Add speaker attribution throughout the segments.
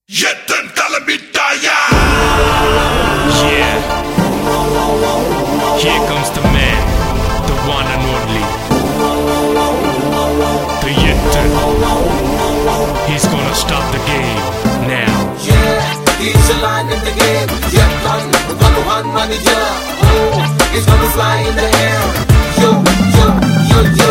Speaker 1: எத்தன் கிளம்பிட்டாயா?
Speaker 2: Yeah. Here comes the man, the one and only, the Yettan. He's gonna stop the game now.
Speaker 3: Yeah, he's a line in the game. Yettan, the one manager. Oh, he's gonna fly in the air. Yo, yo, yo, yo.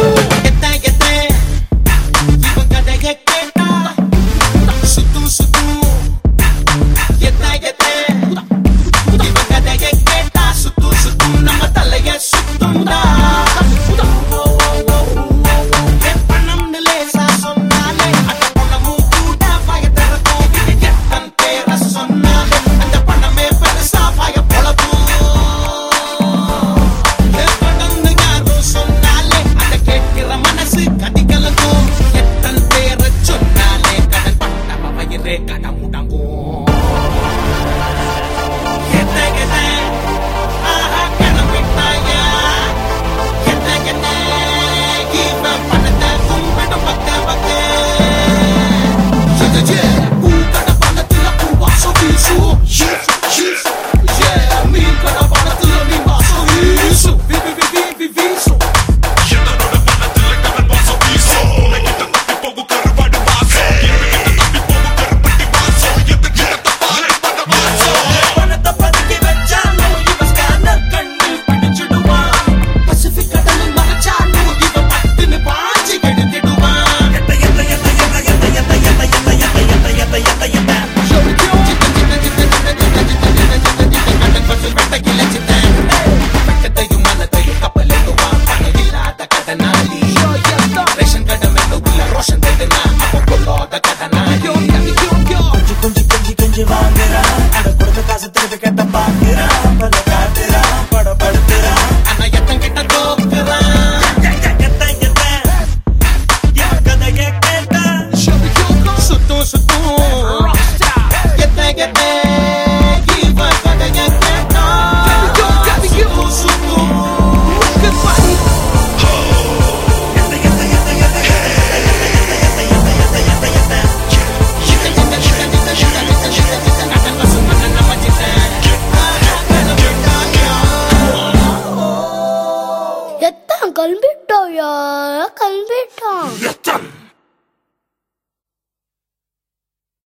Speaker 4: எத்தனை கல்பிட்டோயா கல்பிட்டோம்.